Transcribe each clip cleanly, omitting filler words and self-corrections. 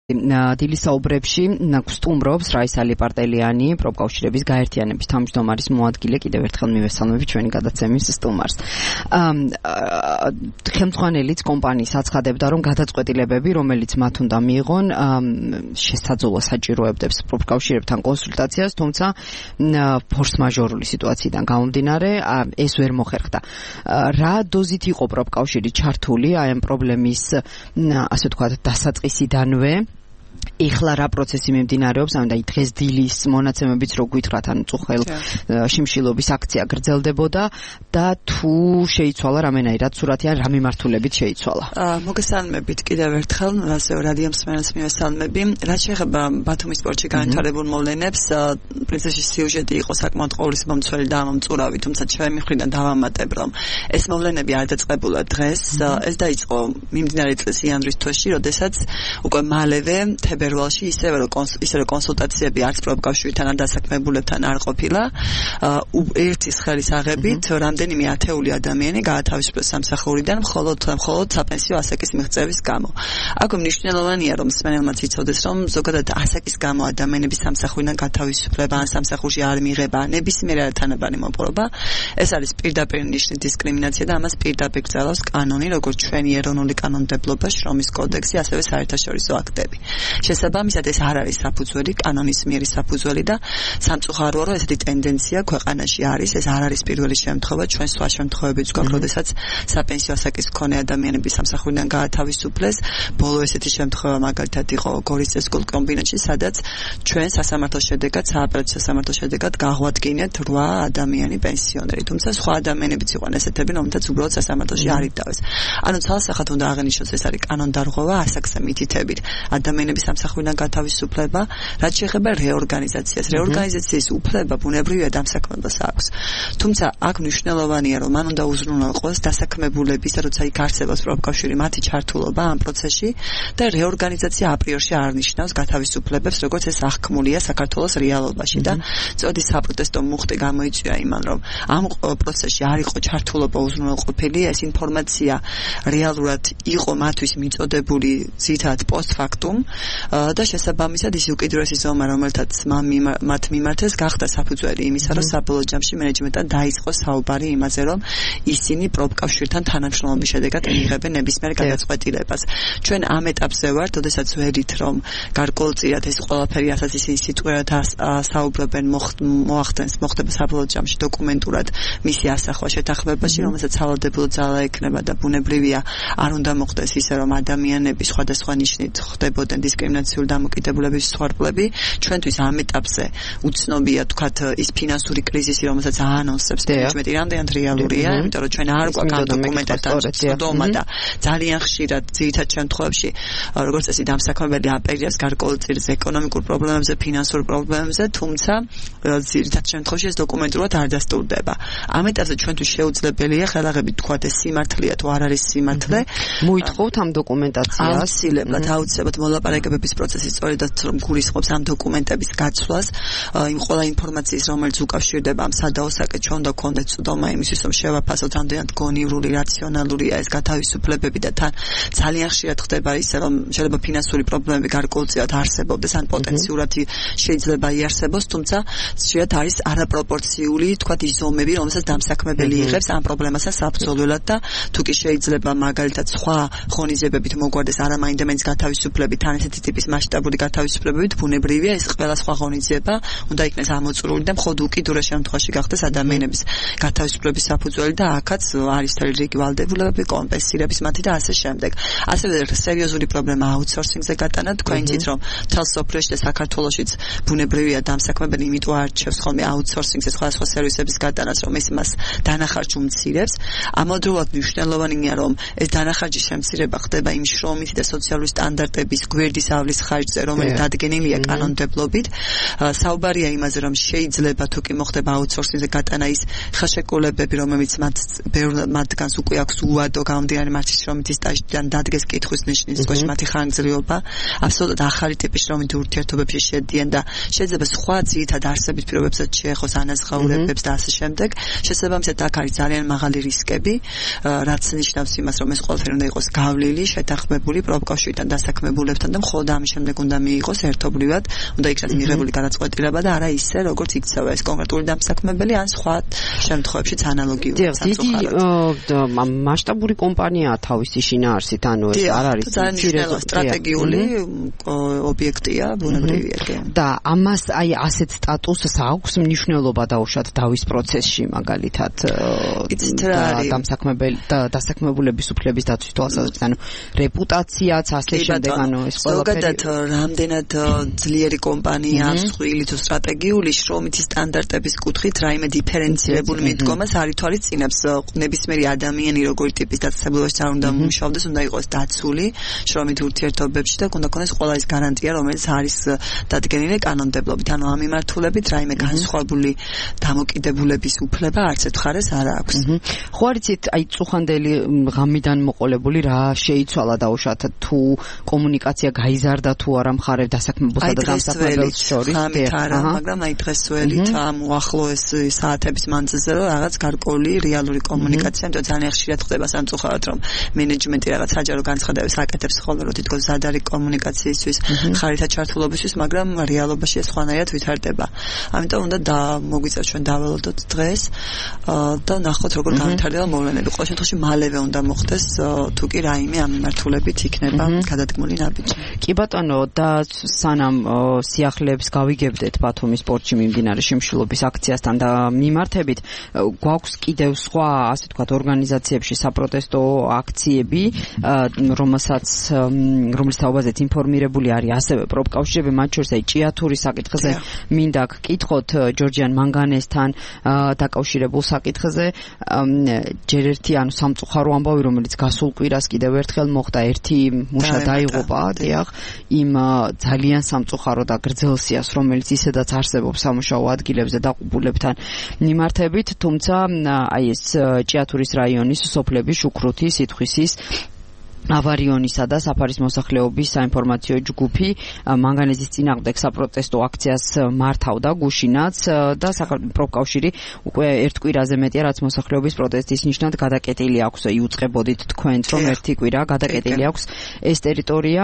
დილის საუბრებში გსტუმრობს რაისალი პარტელიანი პროფკავშირების გაერთიანების თავმჯდომარის მოადგილე კიდევ ერთხელ მივესალმებით ჩვენი გადაცემის სტუმარს. ხელმძღვანელიც კომპანიის აცხადებდა, რომ გადაწყვეტილებები, რომელიც მათ უნდა მიიღონ, შესაძლოა საჭიროებდებს პროფკავშირებთან კონსულტაციას, თუმცა ფორს-მაჟორული სიტუაციიდან გამომდინარე ეს ვერ მოხერხდა. რა დოზით იყო პროფკავშირი ჩართული აი ამ პრობლემის ასე ვთქვათ დასაწყისიდანვე? ეხლა რა პროცესი მიმდინარეობს, ამიტომ დღეს დილის მონაცემებიც რო გითხრათ, ანუ წუხელ შიმშილობის აქცია გრძელდებოდა და თუ შეიცვალა რამენაირად სურათი ან რა მიმართულებით შეიცვალა. მოგესალმებით კიდევ ერთხელ, ასევე რადიო მსმენელს მივესალმები. რაც შეეხება ბათუმის პორტში განვითარებულ მოვლენებს, პრინციპში სიუჟეტი იყო საკმაოდ ყოვლისმომცველი და ამომწურავი, თუმცა ჩემი მხრიდან დავამატებ, რომ ეს მოვლენები არ დაწყებულა დღეს, ეს დაიწყო მიმდინარე წლის იანვრის თვეში, როდესაც უკვე მალევე თებერვალში ისევე რომ კონსულტაციები არც პროფკავშირთან ან დასაქმებულებთან არ ყოფილა, ერთის ხელის აღებით რამდენიმე ათეული ადამიანი გაათავისუფლეს სამსახურიდან მხოლოდ საპენსიო ასაკის მიღწევის გამო. აქ მნიშვნელოვანია რომ მსმენელმაც იცოდეს, რომ ზოგადად ასაკის გამო ადამიანების სამსახურიდან გათავისუფლება ან სამსახურში არ მიღება, ნებისმიერ თანაბარი მოპყრობა, ეს არის პირდაპირ ნიშნის დისკრიმინაცია და ამას პირდაპირ გრძელავს კანონი, როგორც ჩვენი ეროვნული კანონმდებლობა, შრომის კოდექსი, ასევე საერთაშორისო აქტები. შესაბამისად ეს არ არის საფუძველი, კანონის მიერი საფუძველი და სამწუხაროა, რომ ესეთი ტენდენცია ქვეყანაში არის, ეს არ არის პირველი შემთხვევა, ჩვენ სხვა შემთხვევებიც გვაქვს, როდესაც საპენსიო ასაკის მქონე ადამიანები სამსახურიდან გაათავისუფლეს. ბოლო ესეთი შემთხვევა მაგალითად იყო გორის წესკულ კომბინატში, სადაც ჩვენ სასამართლოს შედეგად, სააპელაციო სასამართლოს შედეგად გაღვადგინეთ 8 ადამიანი პენსიონერი, თუმცა სხვა ადამიანებიც იყვნენ ესეთები, რომელთაც უბრალოდ სასამართლოში არ იდავეს. ანუ ცალსახად უნდა აღინიშნოს, ეს არის კანონდარღვევა ასაკზე მითითებით. ადამიანების სამსახურიდან გათავისუფლება, რაც შეეხება რეორგანიზაციას. რეორგანიზაციის უფლება ბუნებრივია დამსაქმებას აქვს. თუმცა აქ მნიშვნელოვანია, რომ მან უნდა უზრუნველყოს დასაქმებულების, როცა იქ არსებობს პროფკავშირი, მათი ჩართულობა ამ პროცესში და რეორგანიზაცია აპრიორში არ ნიშნავს გათავისუფლებებს, როგორც ეს აღქმულია საქართველოს რეალობაში და წოდი საპროტესტო მუხტი გამოიწვია იმან, რომ ამ პროცესში არ იყო ჩართულობა უზრუნველყოფილი, ეს ინფორმაცია რეალურად იყო მათთვის მიწოდებული ზითად პოსტფაქტუმ და შესაბამისად ის უკიდურესი ზომა, რომელთაც მათ მიმართეს, გახდა საფუძველი იმისა, რომ საბოლოო ჯამში მენეჯმენტთან დაიწყო საუბარი იმაზე, რომ ისინი პროფკავშირთან თანამშრომლობის შედეგად მიიღებენ ნებისმიერ გადაწყვეტილებას. ჩვენ ამ ეტაპზე ვართ, როდესაც ვერით, რომ გარკვეულწილად ეს ყველაფერი, რასაც ისინი სიტყვიერად საუბრობენ, მოახდენს საბოლოო ჯამში დოკუმენტურად მისი ასახვა შეთანხმებაში, რომელსაც სავალდებულო ძალა ექნება და ბუნებრივია არ უნდა მოხდეს ისე, რომ ადამიანები სხვადასხვა ნიშნით ხდებოდნენ დისკრიმინაციული დამოკიდებულების სხარბლები. ჩვენთვის ამ ეტაპზე უცნობია თქვათ ის ფინანსური კრიზისი, რომელსაც აანონსებს მენეჯმენტი, რამდენად რეალურია, იმიტომ რომ ჩვენ არ გვაქვს ამ დოკუმენტებთან წვდომა და ძალიან ხშირად ძირითად შემთხვევებში, როგორც წესი დამსაქმებელი აპელირებს გარკვეულწილად ეკონომიკურ პრობლემებზე, ფინანსურ პრობლემებზე, თუმცა ძირითად შემთხვევაში ეს დოკუმენტურად არ დასტურდება. ამ ეტაპზე ჩვენთვის შეუძლებელია ხელაღებით თქვათ ეს სიმართლეა თუ არ არის სიმართლე. მოითხოვთ ამ დოკუმენტაციას? აუცილებლად მოლაპარაკებების პროცესი სწორედაც რომ გულისხმობს ამ დოკუმენტების გაცვლას, იმ ყველა ინფორმაციის, რომელიც უკავშირდება ამ სადაოსაკეთ, ჩვენ უნდა გქონდეთ წვდომა იმისთვის, რომ შევაფასოთ რამდენად გონივრული, რაციონალურია ეს გათავისუფლებები და თან ძალიან ხშირად ხდება ისე, რომ შეიძლება ფინანსური პრობლემები გარკვეულწილად არსებობდეს, ან პოტენციურად შეიძლება იარსებოს, თუმცა ხშირად არის არაპროპორციული, თქვათ ის ზომები, რომელსაც დამსაქმებელი იღებს ამ პრობლემასთან საბრძოლველად და თუ კი შეიძლება მაგალითად სხვა ღონისძიებებით მოგვარდეს არამაინდამაინც გათავისუფლებით, ან ესეთი ტიპის მასშტაბური გათავისუფლებებით, ბუნებრივია ეს ყველა სხვა ღონისძიება უნდა იქნეს ამოწურული და მხოლოდ უკიდურეს შემთხვევაში გახდეს ადამიანების გათავისუფლების საფუძველი და აქაც არის რიგი ვალდებულებები, კომპენსირების მათი და ასე შემდეგ. ასევე სერიოზული პრობლემა აუთსორსინგზე გატანა, თქვენ იცით რომ მთელ სოფლიოში და საქართველოშიც ბუნებრივია დამსაქმებელი იმიტომ არჩევს ხოლმე აუთსორსინგზე სხვადასხვა სერვისების გატანას, რომ ეს მას დანახარჯს უმცირებს. ამავდროულად მნიშვნელოვანია, რომ ეს დანახარჯის შემცირება ხდება იმ შრომითი და სოციალური სტანდარტების გვერდის ავლის ხარჯზე, რომელიც დადგენილია კანონმდებლობით. საუბარია იმაზე, რომ შეიძლება თუ კი მოხდება აუთსორსინგზე გატანა ის ხელშეკრულებები, რომელიც მათგანს უკვე აქვს უადო გამომდინარე მათი შრომითი სტაჟიდან დადგეს კითხვის ნიშნის ზოგში მათი ხანგრძლივობა, აბსოლუტურად ახალი ტიპის შრომითი ურთიერთობებში შედიან და შეიძლება სხვა ძირითად არსებით პირობებსაც შეეხოს ანაზღაურებებს და ასე შემდეგ. შესაბამისად აქ არის ძალიან მაღალი რისკები, რაც ნიშნავს იმას, რომ ეს ყველაფერი უნდა იყოს გავლილი, შეთანხმებული პროფკავშირთან დასაქმებულებთან და მხოლოდ ამის შემდეგ უნდა მიიღოს ერთობლივად, უნდა იქნას მიღებული გადაწყვეტილება და არა ისე როგორც იქცევა ეს კონკრეტული დამსაქმებელი ან სხვა შემთხვევებშიც ანალოგიურად სამწუხაროდ. მასშტაბური კომპანიაა თავისი შინაარსით, ანუ ეს არ არის სტრატეგიული ობიექტია, ბუნებრივია. და ამას აი ასეთ სტატუსს აქვს მნიშვნელობა დაუშვათ დავის პროცესში მაგალითად დასაქმებულების უფლების დაცვის თვალსაზრისით, ანუ რეპუტაციაც ასე შემდეგ, ანუ ეს ყველაფერი. ზოგადად რამდენად ძლიერი კომპანია აქვს ხვილი თუ სტრატეგიული შრომითი სტანდარტების კუთხით რაიმე დიფერენცირებული მიდგომას არ ითვალისწინებს ნებისმიერი ადამიანი როგორი ტიპის დაწესებულებაში არ უნდა მუშაობდეს, უნდა იყოს დაცული შრომით ურთიერთობებში და უნდა ქონდეს ყველა ის გარანტია, რომელიც არის დადგენილი კანონმდებლობით. ანუ ამ მიმართულებით რაიმე განსხვავებული დამოკიდებულების უფლება არც ერთ მხარეს არ აქვს. ხო არიცით, აი წუხანდელი ღამიდან მოყოლებული რა შეიცვალა დაუშვათ თუ კომუნიკაცია გაიზარდა თუ არა მხარებ დასაქმებულსა და დამსაქმებელს შორის? მაგრამ აი დღესველით ამ უახლოეს საათების მანძილზე რაღაც გარკვეული რეალური კომუნიკაცია, იმიტომ ძალიან ხშირად ხდება სამწუხაროდ, რომ მენეჯმენტი რაღაც საჯარო განცხადებებს აკეთებს ხოლმე, რომ თითქოს ზადარი კომუნიკაციისთვის, ხარითა ჩართულობისთვის, მაგრამ რეალობაში ეს ხვანაირად ვითარდება. ამიტომ უნდა მოგვიწევს ჩვენ დაველოდოთ დღეს და ნახოთ როგორ განვითარდება მოვლენები. ყოველ შემთხვევაში მალევე უნდა მოხდეს თუ კი რაიმე ამ მიმართულებით იქნება გადადგმული ნაბიჯი. კი ბატონო, და სანამ სიახლეებს გავიგებდეთ ბათუმის პორტში მიმდინარე შიმშილობის აქციასთან და მიმართებით, გვაქვს კიდევ სხვა, ასე ვთქვათ, ორგანიზაციებში საპროტესტო აქციები, რომლის თაობაზეც ინფორმირებული არის ასევე პროფკავშირები, მათ შორის აი ჭიათურის საკითხზე მინდა გკითხოთ ჯორჯიან მანგანესთან დაკავშირებულ საკითხზე. ჯერ ერთი ანუ სამწუხარო ამბავი, რომელიც გასულ კვირას კიდევ ერთხელ მოხდა, ერთი მუშა დაიღუპა, დიახ, იმ ძალიან სამწუხარო და გრძელ სიას, რომელიც ისედაც არსებობს სამუშაო ადგილებზე დაყუპულებთან მიმართებით, თუმცა აი ეს ჭიათურის რაიონის სოფლების შუქრუთის, სიტხვისის, ავარიონისა და საფარის მოსახლეობის საინფორმაციო ჯგუფი მანგანეზის წინააღმდეგ საპროტესტო აქციას მართავდა გუშინაც და პროფკავშირი უკვე ერთ კვირაზე მეტია, რაც მოსახლეობის პროტესტის ნიშნად გადაკეტილი აქვს. იუწყებოდით თქვენც, რომ ერთი კვირა გადაკეტილი აქვს ეს ტერიტორია.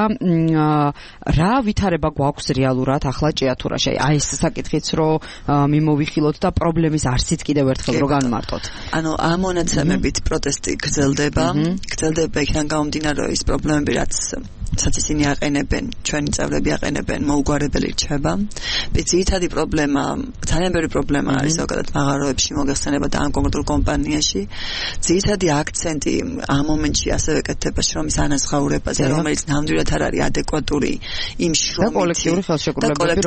რა ვითარება გვაქვს რეალურად ახლა ჭიათურაში? აი ეს საკითხიც რომ მიმოვიხილოთ და პრობლემის არსიც კიდევ ერთხელ რომ განმარტოთ. ანუ ამ მონაცემებით პროტესტი გრძელდება იქიდან გამომდინარე ის პრობლემები, რაც ისინი აყენებენ, ჩვენი წევრები აყენებენ, მოუგვარებელი რჩება. ძირითადი პრობლემა, ძალიან ბევრი პრობლემა არის ზოგადად მაღაროებში მოგეხსენება და ამ კონკრეტულ კომპანიაში. ძირითადი აქცენტი ამ მომენტში ასევე კეთდებაში, რომ ის ანაზღაურებაზე, რომელიც ნამდვილად არ არის ადეკვატური იმ შრომით და კოლექტიური ხელშეკრულებები,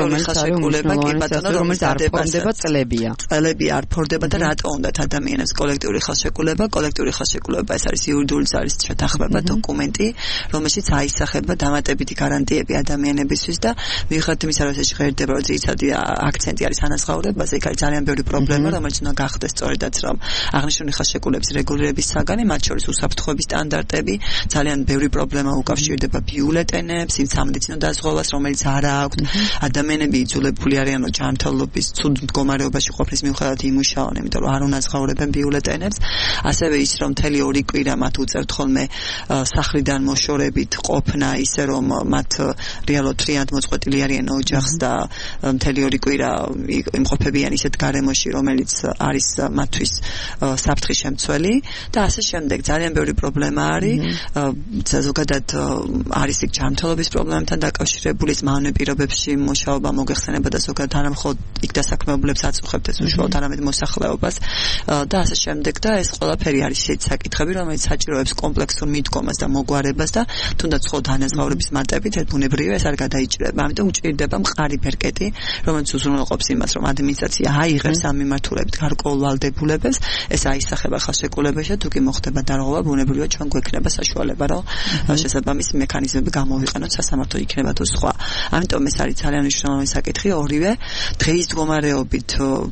რომელიც არ ფორდება წლებია. წლები არ ფორდება და რატო უნდათ ადამიანებს კოლექტიური ხელშეკრულება? კოლექტიური ხელშეკრულება ეს არის იურიდიული ძალის შეთანხმება, დოკუმენტი, რომელშიც აისახება დამატებითი გარანტიები ადამიანებისთვის და მიუხედავად იმისა, რომ ეს ჟღერდება, რომ ძირითადი აქცენტი არის ანაზღაურებაზე, იქ არის ძალიან ბევრი პრობლემა, რომელიც უნდა გახდეს სწორედაც, რომ აღნიშნული ხელშეკრულების რეგულირების საგანი, მათ შორის უსაფრთხოების სტანდარტები, ძალიან ბევრი პრობლემა უკავშირდება ბიულეტენებს, იმ სამედიცინო დაზღვევას, რომელიც არ აქვს, ადამიანები იძულებული არიანო ჯანმრთელობის ცუდ მდგომარეობაში ყოფნის მიუხედავად იმუშაონ, იმიტომ რომ არ უნაზღაურებენ ბიულეტენებს, ასევე ის რომ მთელი 2 კვირა მათ უწევთ ხოლმე სახლიდან მოშორებით ყოფნა, ისე რომ მათ რეალურად ფრიად მოწყვეტილი არიან ოჯახს და მთელი 2 კვირა იმყოფებიან ისეთ გარემოში, რომელიც არის მათთვის საფრთხის შემცველი და ასე შემდეგ. ძალიან ბევრი პრობლემა არის. ზოგადად არის იქ ჯანმრთელობის პრობლემებთან დაკავშირებული, მავნე პირობებში მუშაობა მოგეხსენება და ზოგადად არა მხოლოდ იქ დასაქმებულებს აწუხებთ ეს უშუალოდ, არამედ მოსახლეობას და ასე შემდეგ და ეს ყველაფერი არის ისეთი საკითხები, რომელიც საჭიროებს კომპლექსურ მიდგომას და მოგვარებას და თუნდაც მხოლოდ ანაზღაურების მარტივით ეს ბუნებრივია ეს არ გადაიჭირება. ამიტომ უჭირდება მყარი ბერკეტი, რომელიც უზრუნველყოფს იმას, რომ ადმინისტრაცია აიღებს ამ მიმართულებით გარკვეულ ვალდებულებებს, ეს აისახება ხელშეკრულებაში, თუ კი მოხდება დარღვევა, ბუნებრივია ჩვენ გვექნება საშუალება, რომ შესაბამისი მექანიზმები გამოვიყენოთ, სასამართლო იქნება თუ სხვა. ამიტომ ეს არის ძალიან მნიშვნელოვანი საკითხი, ორივე დღის მდგომარეობით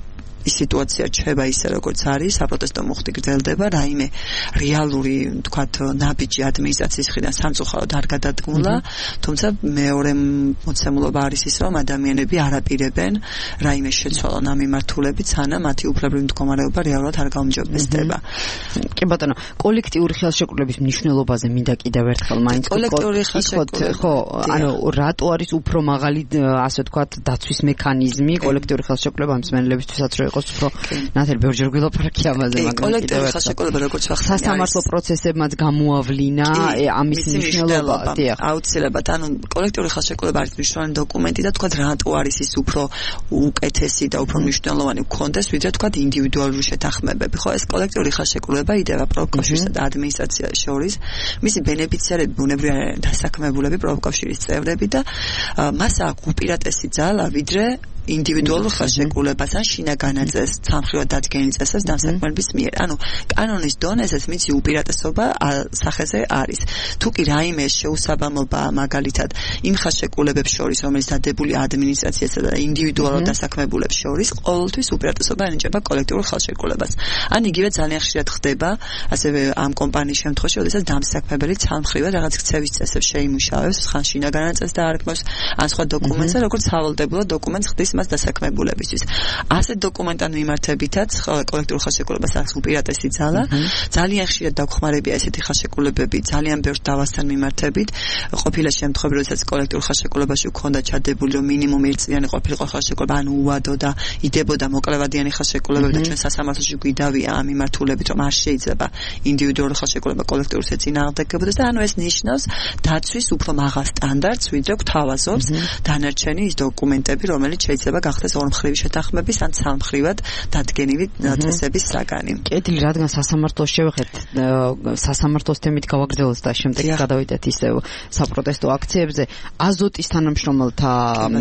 ის სიტუაცია რჩება ისე როგორც არის, საპროტესტო მუხტი გრძელდება, რაიმე რეალური, თქვათ, ნაბიჯი ადმინისტრაციის მხრიდან სამწუხაროდ არ გადადგმულა, თუმცა მეორე მოცემულობა არის ის, რომ ადამიანები არ აპირებენ რაიმე შეცვალონ ამ მიმართულებით, სანამ მათი უფლებრივი მდგომარეობა რეალურად არ გაუმჯობესდება. კი ბატონო, კოლექტიური ხელშეკრულების მნიშვნელობაზე მინდა კიდევ ერთხელ მაინც კოლექტიური ხელშეკრულება ხო, ანუ რატო არის უფრო მაღალი, ასე ვთქვათ, დაცვის მექანიზმი კოლექტიური ხელშეკრულება მსმენელებისთვისაც რომ იყოს უფრო ნათელი ბევრჯერ გვილაპარაკი ამაზე, მაგრამ კოლექტიური ხელშეკრულება როგორც ვახსენე სასამართლო პროცესებმაც გამოავლინა ამის მნიშვნელობა, დიახ. აუცილებლად, ანუ კოლექტიური ხელშეკრულება არის მნიშვნელოვანი დოკუმენტი და თქვათ რატო არის ის უფრო უკეთესი და უფრო მნიშვნელოვანი გქონდეს, ვიდრე თქვათ ინდივიდუალური შეთანხმებები. ხო, ეს კოლექტიური ხელშეკრულება იდება პროფკავშირსა და ადმინისტრაციას შორის. მისი ბენეფიციარები ბუნებრივია დასაქმებულები პროფკავშირის წევრები და მას აქვს უპირატესი ძალა, ვიდრე ინდივიდუალურ ხელშეკრულებას ან შინაგანაწეს სამხრივად დადგენილ წესებს დამსაქმების მიერ. ანუ კანონის დონეზეც მიცი უპირატესობა სახეზე არის. თუ კი რაიმე შეუსაბამობა მაგალითად იმ ხელშეკრულებებს შორის, რომელიც დადებული ადმინისტრაციასა და ინდივიდუალურ დასაქმებულებს შორის, ყოველთვის უპირატესობა ენიჭება კოლექტიურ ხელშეკრულებას. ან იგივე ძალიან ხშირად ხდება, ასევე ამ კომპანიის შემთხვევაში, როდესაც დამსაქმებელი ცალმხრივად რაღაც ქცევის წესებს შეიმუშავებს, ხან შინაგანაწეს დაარქმევს, ან სხვა დოკუმენტს, როგორც სავალდებულო დოკუმენტს ხდის მას დასაქმებულებისთვის. ასეთ დოკუმენტთან მიმართებითაც კოლექტიურ ხელშეკრულებას აქვს უპირატესი ძალა. ძალიან ხშირად დაგხმარებია ესეთი ხელშეკრულებები ძალიან ბევრ დავასთან მიმართებით. ყოფილა შემთხვევები, როდესაც კოლექტიურ ხელშეკრულებაში გქონდა ჩადებული, რომ მინიმუმ ერთწლიანი ყოფილიყო ხელშეკრულება, ანუ უვადო და იდებოდა მოკლევადიანი ხელშეკრულებები და ჩვენ სასამართლოში გვიდავია ამ მიმართულებით, რომ არ შეიძლება ინდივიდუალური ხელშეკრულება კოლექტიურს ეწინააღმდეგებოდეს და ანუ ეს ნიშნავს დაცვის უფრო მაღალ სტანდარტს, ვიდრე გვთავაზობს დანარჩენი ის დოკუმენტები, რომელიც შეიძლება გახდეს ორმხრივი შეთანხმების ან ცალმხრივად დადგენილი წესების საგანი. კეთილი, რადგან სასამართლოს შევეხეთ, სასამართლოს თემით გავაგრძელოთ და შემდეგ გადავიდეთ ისევ საპროტესტო აქციებზე. აზოტის თანამშრომელთა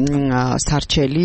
სარჩელი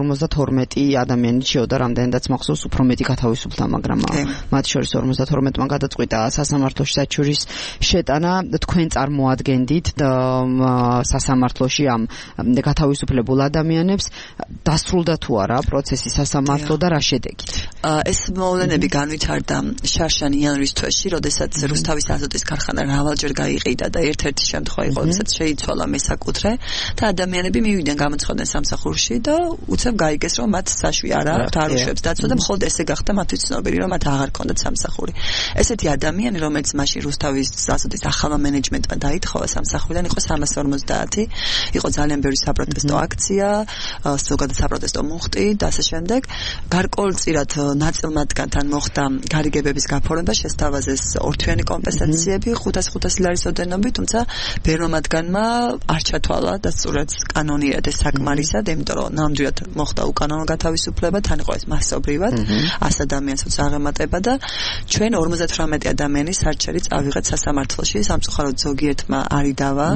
52 ადამიანი შეოდა, რამდენადაც მახსოვს, უფრო მეტი გათავისუფლდა, მაგრამ მათ შორის 52-მან გადაწყვიტა სასამართლოში საჩურის შეტანა. თქვენ წარმოადგენდით სასამართლოში ამ გათავისუფლებულ ადამიანებს, დასრულდა თუ არა პროცესი სასამართლო და რა შედეგით? ეს მოვლენები განვითარდა შარშან იანვრის თვეში, როდესაც რუსთავის აზოტის ქარხანა მრავალჯერ გაიყიდა და ერთ-ერთი შემთხვევა იყო, როდესაც შეიცვალა მესაკუთრე და ადამიანები მივიდნენ გამოცხადდნენ სამსახურში და უცებ გაიგეს, რომ მათ საშვი არ აქვთ, არ უშვებს დაცვა და მხოლოდ ესე გახდა მათთვის ცნობილი, რომ მათ აღარ ჰქონდათ სამსახური. ესეთი ადამიანი, რომელიც მაშინ რუსთავის აზოტის ახალმა მენეჯმენტმა დაითხოვა სამსახურიდან, იყო 350, იყო ძალიან ბევრი საპროტესტო აქცია, ზოგადად საპროტესტო მუხტი და ასე შემდეგ. გარკვეულწილად ნაწილ მათგანთან მოხდა გარიგებების გაფორმება, შესთავაზეს ორთვიანი კომპენსაციები 500 ლარის ოდენობით, თუმცა ბევრმა მათგანმა არ ჩათვალა დასწურეთ კანონიერად ეს საკმარისად, იმიტომ რომ ნამდვილად მოხდა უკანონო გათავისუფლება, თან იყო ეს მასობრივად 100 ადამიანსაც აღემატება და ჩვენ 58 ადამიანის სარჩელი წავიღეთ სასამართლოში, სამწუხაროდ ზოგიერთმა არიდავა,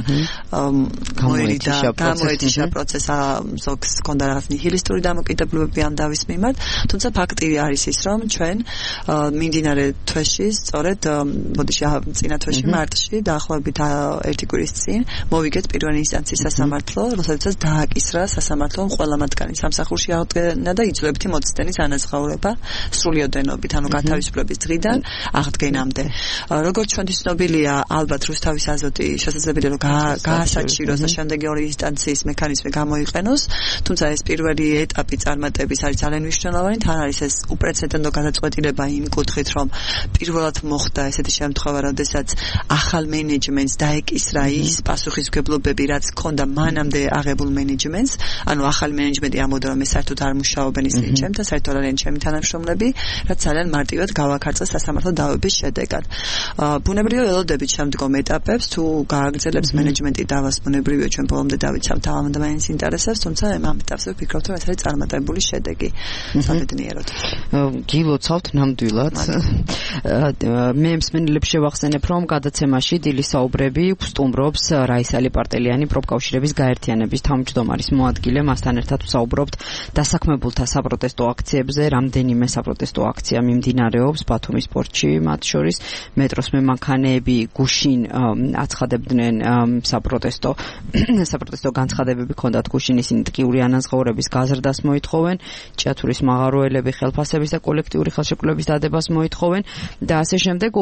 გამოეთიშა პროცესა, ზოგს ჰქონდა რაღაც ნიჰილისტური დამოკიდებულებები ამ დავის მიმართ, თუმცა ფაქტი არის ის, რომ ჩვენ მიმდინარე თვეში, სწორედ წინა თვეში მარტში, დაახლოებით 1 კვირის წინ მოვიგეთ პირველი ინსტანციის სასამართლო, როდესაც დააკისრა სასამართლომ ყველა მათგანი სამსახურში აღდგენა და იძლებითი მოცდენის ანაზღაურება სრული ოდენობით, ანუ გათავისუფლების დღიდან აღდგენამდე. როგორც ჩვენთვის ცნობილია, ალბათ რუსთავის აზოტი შესაძლებელია რომ გაასაჩიროს და შემდეგი ორი ინსტანციის მექანიზმი გამოიყენოს, თუმცა ეს პირველი ეტაპი წარმატების არის ძალიან მნიშვნელოვანი, თან არის ეს უპრეცედენტო გადაწყვეტილება იმ კუთხით, რომ პირველად მოხდა ესეთი შემთხვევა, როდესაც ახალ მენეჯმენტს დაეკისრა ის პასუხისმგებლობები, რაც ჰქონდა მანამდე აღებულ მენეჯმენტს, ანუ ახალი მენეჯმენტი ამბობდა, რომ ეს საერთოდ არ მუშაობენ ისინი ჩემთან, საერთოდ არიან ჩემი თანამშრომლები, რაც ძალიან მარტივად გავაქარწა სასამართლო დავების შედეგად. ბუნებრივია ველოდებით შემდგომ ეტაპებს, თუ გააგრძელებს მენეჯმენტი დავას, ბუნებრივია ჩვენ ბოლომდე დავიცავთ ამ ადამიანის ინტერესებს, თუმცა ამ ეტაპზე ვფიქრობთ, რომ ეს არის წარმატებული შედეგი საბედნიეროდ. გილოცავთ ნამდვილად. მე მსმენელებს შევახსენებ, რომ გადაცემაში დილის საუბრები გვსტუმრობს რაისალი პარტელიანი პროფკავშირების გაერთიანების თავმჯდომარის მოადგილე, მასთან ერთად ვსაუბრობთ დასაქმებულთა საპროტესტო აქციებზე. რამდენიმე საპროტესტო აქცია მიმდინარეობს ბათუმის პორტში, მათ შორის მეტროს მემანქანეები გუშინ აცხადებდნენ საპროტესტო განცხადებები ჰქონდათ გუშინ, ისინი ტკიური ანაზღაურების გაზრდას მოითხოვენ, ჭიათურის მაღაროელები ხელფასების და კოლექტიური ხელშეკრულების დადებას მოითხოვენ და ასე შემდეგ.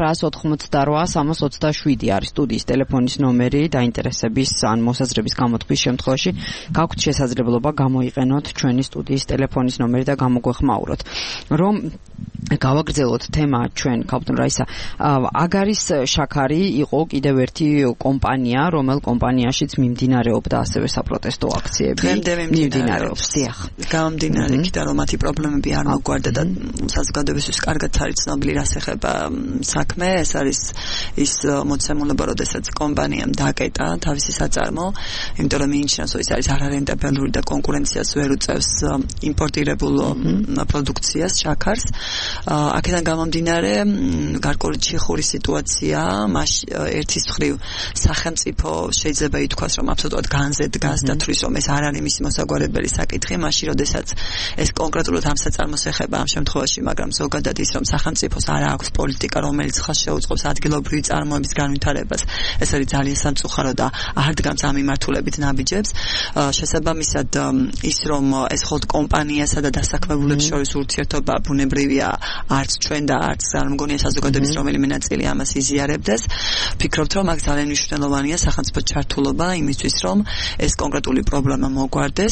2988327 არის სტუდიის ტელეფონის ნომერი. დაინტერესების ან მოსაზრების გამოთქმის შემთხვევაში გაქვთ შესაძლებლობა გამოიყენოთ ჩვენი სტუდიის ტელეფონის ნომერი და გამოგვეხმაუროთ. რომ გავაგრძელოთ თემა ჩვენ ქალბატონ რაისა, აგარის შაქარი იყო კიდევ ერთი კომპანია, რომელ კომპანიაშიც მიმდინარეობდა ასევე საპროტესტო აქციები. მიმდინარეობს. გამომდინარე იქიდან, რომ მათი პრობლემები არ მოგვარდა და საზოგადოებისთვის კარგად არის ცნობილი რას ეხება საქმე. ეს არის ის მოცემულობა, როდესაც კომპანიამ დაკეტა თავისი საწარმო, იმიტომ რომ მიიჩნევს, რომ ის არის არარენტაბელური და კონკურენციას ვერ უწევს იმპორტირებულ პროდუქციას, შაქარს. აქედან გამომდინარე, გარკვეული ჩიხური სიტუაცია, ერთის მხრივ სახელმწიფო შეიძლება ითქვას, რომ აბსოლუტურად განზე დგას და თვლის, რომ ეს არ არის მისი მოსაგვარებელი საკითხი, მაშინ როდესაც ეს კონკრეტულად ამ საწარმოს ეხება ამ შემთხვევაში, მაგრამ ზოგადად ის, რომ სახელმწიფოს არ აქვს პოლიტიკა, რომელიც ხელს შეუწყობს ადგილობრივი წარმოების განვითარებას, ეს არის ძალიან სამწუხარო და არ დგამს ამ მიმართულებით ნაბიჯებს. შესაბამისად, ის რომ ეს მხოლოდ კომპანიასა და დასაქმებულებს შორის ურთიერთობა ბუნებრივია, არც ჩვენ და არც არ მგონია საზოგადოების რომელიმე ნაწილი ამას იზიარებდეს. ფიქრობთ, რომ აქ ძალიან მნიშვნელოვანია სახელმწიფო ჩართულობა იმისთვის, რომ ეს კონკრეტული პრობლემა მოგვარდეს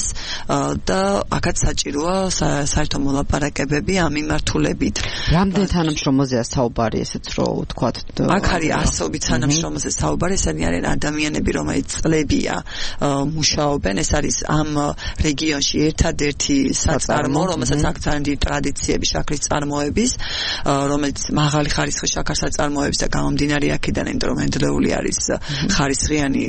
და აქაც საჭიროა საერთო მოლაპარაკებები ამ მიმართულებით. რამდენ თანამშრომლობაზეა საუბარი, ესეც რო ვთქვათ? აქ არის ასობით თანამშრომლობაზე საუბარი, ესენი არიან ადამიანები, რომელიც წლებია მუშაობენ. ეს არის ამ რეგიონში ერთადერთი საწარმო, რომელსაც აქვს ძალიან დიდი ტრადიციები შაქრის წარმოების, რომელიც მაღალი ხარისხის შაქარს აწარმოებს და გამომდინარე აქედან, იმიტომ რომ ენდლეული არის ხარისხიანი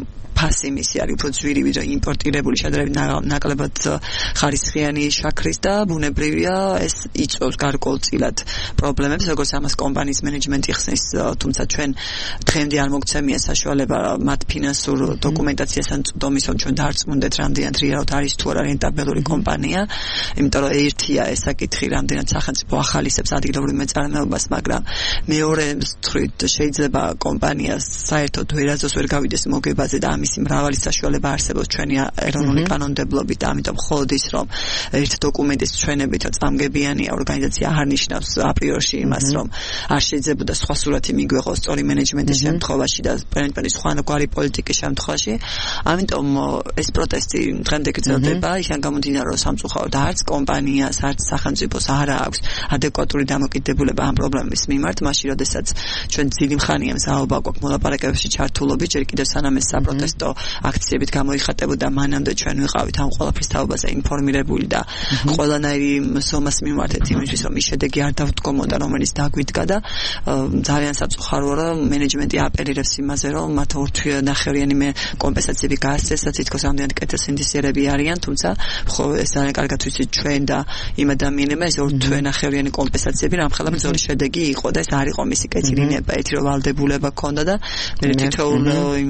ფასი მისი არის უფრო ძვირი ვიდრე იმპორტირებული შედარებით ნაკლებად ხარისხიანი შაქრის და ბუნებრივია ეს იწვევს გარკვეულწილად პრობლემებს, როგორც ამას კომპანიის მენეჯმენტი ხსნის, თუმცა ჩვენ დღემდე არ მოგცემია საშუალება მათ ფინანსურ დოკუმენტაციასთან წვდომის, რომ ჩვენ დარწმუნდეთ, რამდენად რეალურად არის თუ არა რენტაბელური კომპანია, იმიტომ რომ ერთია ეს საკითხი, რამდენად სახელმწიფო ახალისებს ადგილობრივ მეწარმეობას, მაგრამ მეორე მხრივ შეიძლება კომპანია საერთოდ ვერასდროს ვერ გავიდეს მოგებაზე და ამის მრავალი საშუალება არსებობს ჩვენი ეროვნული კანონმდებლობით და ამიტომ მხოლოდ ის რომ ერთ დოკუმენტის ჩვენებით წამგებიანია ორგანიზაცია არ ნიშნავს აპრიორში იმას რომ არ შეიძლება სხვა სურათი მიგვეღოს სწორი მენეჯმენტის შემთხვევაში და პრინციპი სხვაგვარი პოლიტიკის შემთხვევაში. ამიტომ ეს პროტესტი დღემდე გრძელდება, იქიდან გამომდინარე რომ სამწუხაროდ არც კომპანიას არც სახელმწიფოს არ აქვს ადეკვატური დამოკიდებულება ამ პრობლემის მიმართ, მაშინ როდესაც ჩვენ ძილი მხანია მზაობა გვაქვს მოლაპარაკებებში ჩართულობით, ჯერ კიდევ სანამ ეს საპროტესტო აქციებით გამოიხატებოდა, მანამდე ჩვენ ვიყავით ამ ყველაფრის თაობაზე ინფორმირებული და ყველანაირი ზომას მიმართეთ იმისთვის, რომ ის შედეგი არ დავდგომოდა, რომელიც დაგვიდგა და ძალიან სამწუხაროა, რომ მენეჯმენტი აპელირებს იმაზე, რომ მათ ორთვიანახევრიანი კომპენსაციები გაასწრეს, თითქოს ამდენად კეთილსინდისიერები არიან, თუმცა ეს ძალიან კარგად ვიცით ჩვენ და იმ ადამიანებმა ეს ორთვიანახევრიანი კომპენსაციები რამხელა ბრძოლის შედეგი იყო და ეს არ იყო მისი კეთილინება, ერთი რომ ვალდებულება ჰქონდა და მე თითოეულ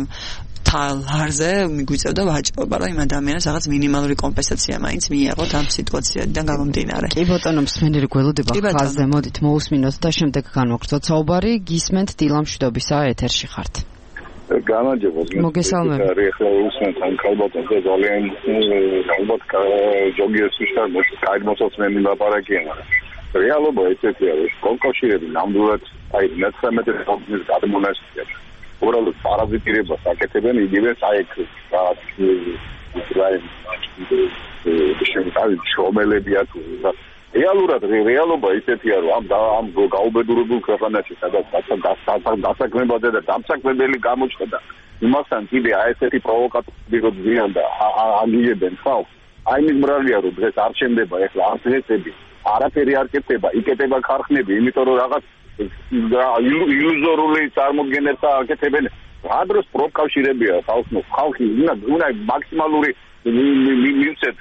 თალარზე მიგვიწევდა ვაჭრობა, რომ იმ ადამიანებს რაღაც მინიმალური კომპენსაცია მაინც მიიღოთ ამ სიტუაციიდან გამომდინარე. კი ბატონო, მსმენელი გველოდება ხაზზე, მოდით მოусმინოთ და შემდეგ განვაგრძელოთ საუბარი. გისმენთ დილამშვიდობისა, ეთერში ხართ. გამარჯობა. მოგესალმებით. ახლა უსმენთ ამ ქალბატონს და ძალიან ალბათ ზოგიერთის და კაი მოსაცმელი ლაპარაკია. რეალობა ესეთია, რომ კონკურსირები ნამდვილად აი 19 საუკუნის გადმონაშთია. უბრალოდ პარაზიტირებას აკეთებენ იგივე საექს შრომელებია თუ რეალურად რეალობა ისეთია, რომ ამ გაუბედურებულ ქვეყანაში სადაც დასაქმებაზე და დამსაქმებელი გამოჩნდა იმასთან კიდე აი ესეთი პროვოკაციები რო ძიან და აგიებენ ხალხს, აი მის მრავლია რომ დღეს არ შემდება ეხლა არ დღესები არაფერი არ კეთდება, იკეთება ქარხნები, იმიტომ რომ რაღაც ილუზორული წარმოდგენებს აკეთებენ. რა დროს პროფკავშირებია ხალხი უნდა მაქსიმალური მივცეთ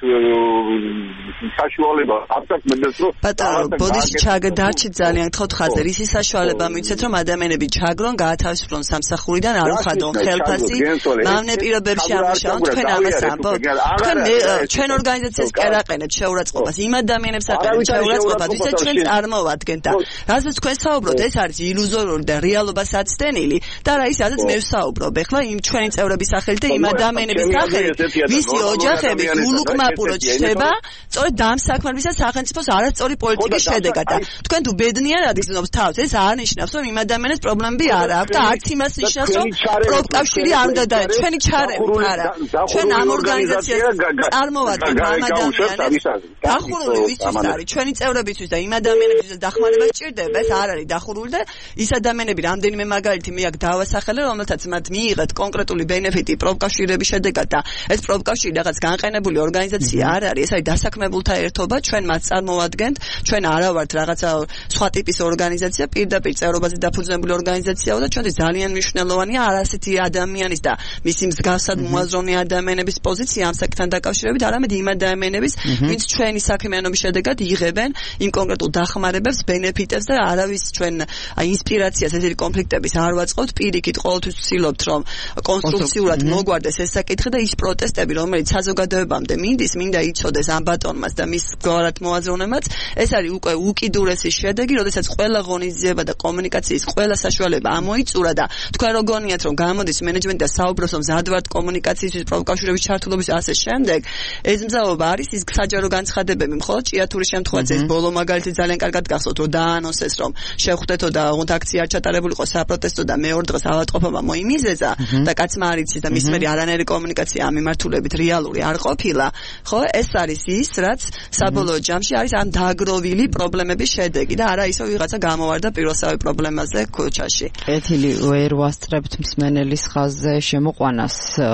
საშუალება აბსოლუტურად რომ ბატონო ბოდიში ჩაგდარჩით ძალიან გთხოვთ ხაზზე ისი საშუალება მივცეთ რომ ადამიანები ჩაგრონ გაათავისუფლონ სამსახურიდან არ უხადონ ხელფასი მავნე პირობებში ამუშავონ თქვენ ამას ამბობთ თქვენ ჩვენ ორგანიზაციას კერაყენებთ შეურაცხყოფას იმ ადამიანებს აყენებთ შეურაცხყოფას ვისაც ჩვენ წარმოვადგენთ და რასაც თქვენ საუბრობთ ეს არის ილუზორული და რეალობასაცდენილი და რა ის სადაც მე ვსაუბრობ ეხლა იმ ჩვენი წევრების სახელით და იმ ადამიანების სახელით ვისი ოჯახები გულუკმაპურად შდება სწორედ დამსაქმებისა სახელმწიფოს არასწორი პოლიტიკის შედეგად და თქვენ თუ ბედნიერად გრძნობს თავს ეს არ ნიშნავს რომ იმ ადამიანებს პრობლემები არ აქვს და არც იმას ნიშნავს რომ პროფკავშირი არ უნდა და ჩვენი ჩარევით არა ჩვენ ამ ორგანიზაციას წარმოვადგენთ ამ ადამიანებს დახურული ვისთვის არის ჩვენი წევრებისთვის და იმ ადამიანებისთვის დახმარება სჭირდება ეს არ არის დახურული და ის ადამიანები რამდენიმე მაგალითი მე აქ დავასახელე რომელთაც მათ მიიღეთ კონკრეტული ბენეფიტი პროფკავშირების შედეგად და ეს პროფკავშირი რაღაც განყენებული ორგანიზაცია არ არის ეს არის დასაქმებულთა ერთობა ჩვენ მათ წარმოვადგენთ ჩვენ არა ვართ რაღაცა სხვა ტიპის ორგანიზაცია პირდაპირ წევრობაზე დაფუძნებული ორგანიზაციაა და ჩვენთვის ძალიან მნიშვნელოვანია არასეთი ადამიანის და მისი მსგავსად მოაზროვნე ადამიანების პოზიცია ამ საკითხთან დაკავშირებით არამედ იმ ადამიანების ვინც ჩვენი საქმიანობის შედეგად იღებენ იმ კონკრეტულ დახმარებებს ბენეფიტებს და არავის ჩვენ ინსპირაციას ესეთი კონფლიქტების არ ვაწყობთ პირიქით ყოველთვის ვცდილობთ რომ კონსტრუქციულად მოგვარდეს ეს საკითხი და ის პროტესტები რომელიც საზოგადოებამდე მინდა იცოდეს ამ ბატონმაც და მის გვარად მოაზროვნემაც ეს არის უკვე უკიდურესი შედეგი როდესაც ყველა ღონისძიება და კომუნიკაციის ყველა საშუალება ამოიწურა და თქვენ როგორ რომ გამოდის მენეჯმენტი და საუბრობს რომ მზად ვართ კომუნიკაციისთვის პროფკავშირების ჩართულობის ასე შემდეგ ეს მზაობა არის ის საჯარო განცხადებები მხოლოდ ჭიათურის შემთხვევაში ეს ბოლო მაგალითი ძალიან კარგად გახსოვთ რომ დაანონსეს რომ შევხვდეთო და ოღონდ აქცია არ ჩატარებულიყო საპროტესტო და მეორე დღეს ავადმყოფობა მოიმიზეზა და კაცმა არ იცის და მის მერე არანაირი კომუნიკაცია ამ მიმართულებით რეალური არ ყოფილა ხო ეს არის ის რაც საბოლოო ჯამში არის ამ დააგროვილი პრობლემების შედეგი და არა ისო ვიღაცა გამოვარდა პირველსავე პრობლემაზე ქუჩაში ეთილი ვერ ვასწრებთ მსმენელის ხაზზე შემოყვანას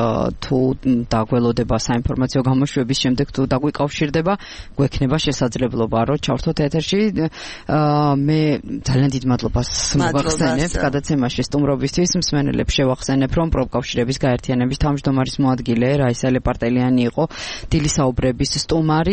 თუ დაგველოდება საინფორმაციო გამოშვების შემდეგ თუ დაგვიკავშირდება გვექნება შესაძლებლობა რომ ჩავთოთ ეთერში მე ძალიან დიდ მადლობას მოგახსენებთ გადაცემაში სტუმრობისთვის მსმენელებს შევახსენებ რომ პროფკავშირების გაერთიანების თავმჯდომარის მოადგილე რაისა ლეპარტელიანი იყო დილის საუბრების სტუმარი